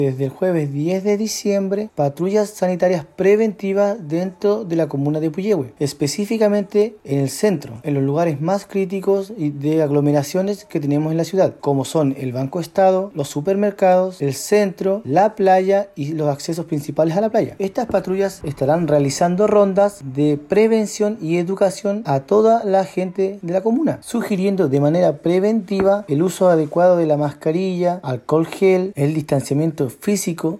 Desde el jueves 10 de diciembre, patrullas sanitarias preventivas dentro de la comuna de Puyehue, específicamente en el centro, en los lugares más críticos y de aglomeraciones que tenemos en la ciudad, como son el Banco Estado, los supermercados, el centro, la playa y los accesos principales a la playa. Estas patrullas estarán realizando rondas de prevención y educación a toda la gente de la comuna, sugiriendo de manera preventiva el uso adecuado de la mascarilla, alcohol gel, el distanciamiento físico